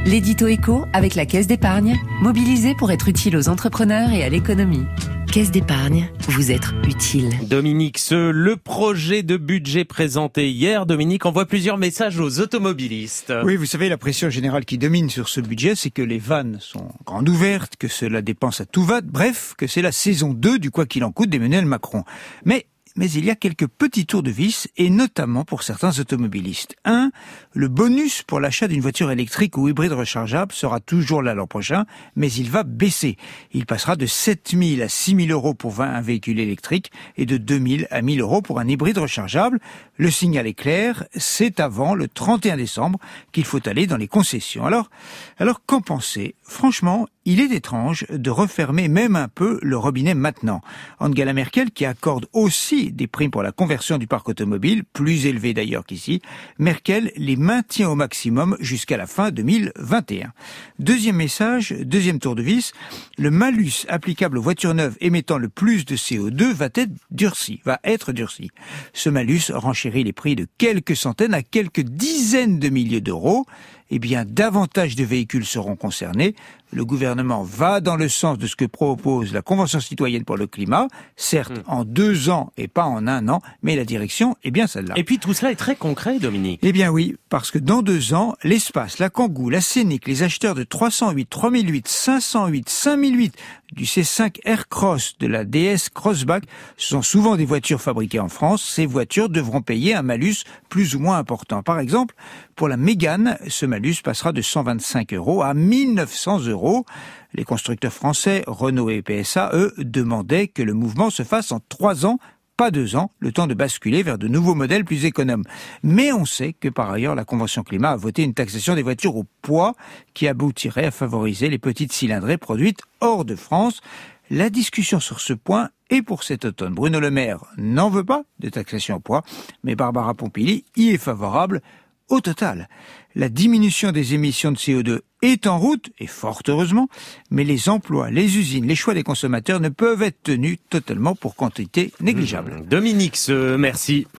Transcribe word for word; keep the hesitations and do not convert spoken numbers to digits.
L'édito éco avec la Caisse d'épargne, mobilisée pour être utile aux entrepreneurs et à l'économie. Caisse d'épargne, vous être utile. Dominique Seux, le projet de budget présenté hier, Dominique, envoie plusieurs messages aux automobilistes. Oui, vous savez, la pression générale qui domine sur ce budget, c'est que les vannes sont grandes ouvertes, que cela dépense à tout va, bref, que c'est la saison deux du quoi qu'il en coûte d'Emmanuel Macron. Mais Mais il y a quelques petits tours de vis, et notamment pour certains automobilistes. Un, le bonus pour l'achat d'une voiture électrique ou hybride rechargeable sera toujours là l'an prochain, mais il va baisser. Il passera de sept mille à six mille euros pour un véhicule électrique et de deux mille à mille euros pour un hybride rechargeable. Le signal est clair, c'est avant le trente et un décembre qu'il faut aller dans les concessions. Alors, alors qu'en penser ? Franchement, il est étrange de refermer même un peu le robinet maintenant. Angela Merkel, qui accorde aussi des primes pour la conversion du parc automobile, plus élevées d'ailleurs qu'ici, Merkel les maintient au maximum jusqu'à la fin deux mille vingt et un. Deuxième message, deuxième tour de vis, le malus applicable aux voitures neuves émettant le plus de C O deux va être durci, va être durci. Ce malus renchérit les prix de quelques centaines à quelques dizaines de milliers d'euros. Eh bien, davantage de véhicules seront concernés. Le gouvernement va dans le sens de ce que propose la Convention citoyenne pour le climat, certes mmh. en deux ans et pas en un an, mais la direction est bien celle-là. Et puis tout cela est très concret, Dominique. Eh bien oui, parce que dans deux ans, l'Espace, la Kangoo, la Scénic, les acheteurs de trois cent huit, trois mille huit, cinq cent huit, cinq mille huit, du C cinq Aircross, de la D S Crossback, ce sont souvent des voitures fabriquées en France. Ces voitures devront payer un malus plus ou moins important. Par exemple, pour la Mégane, ce malus passera de cent vingt-cinq euros à mille neuf cents euros. Les constructeurs français, Renault et P S A, eux, demandaient que le mouvement se fasse en trois ans, pas deux ans, le temps de basculer vers de nouveaux modèles plus économes. Mais on sait que par ailleurs, la Convention climat a voté une taxation des voitures au poids qui aboutirait à favoriser les petites cylindrées produites hors de France. La discussion sur ce point est pour cet automne. Bruno Le Maire n'en veut pas de taxation au poids, mais Barbara Pompili y est favorable. Au total, la diminution des émissions de C O deux est en route, et fort heureusement, mais les emplois, les usines, les choix des consommateurs ne peuvent être tenus totalement pour quantité négligeable. Dominique Seux, merci.